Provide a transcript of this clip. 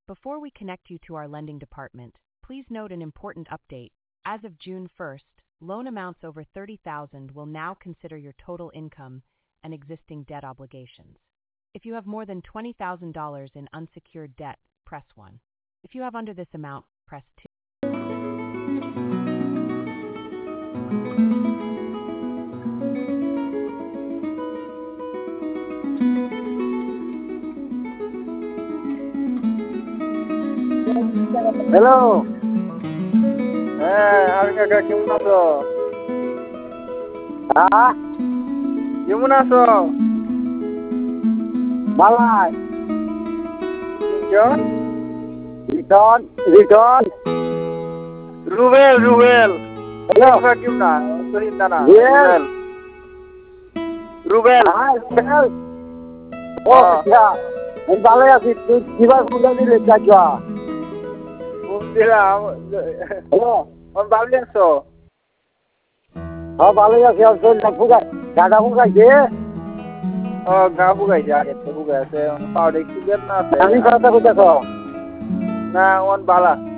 Before we connect you to our lending department, please note an important update. As of June 1st, loan amounts over $30,000 will now consider your total income and existing debt obligations. If you have more than $20,000 in unsecured debt, press 1. If you have under this amount, press 2. Hello. Harga kaki munaso. Ah? Munaso. Malai. Return. Ruel. Hello. Kaki muna. Sorintana. Ruel. Ruel. Oh, ya. Balai aja. Jiwa sudah diletakkan. Hello. Balai aja. Balai aja. Bukan. Ada bukan je? Gak bukan je. Ada bukan. Saya tahu dek. Kami kata kita so. Nah, on bala.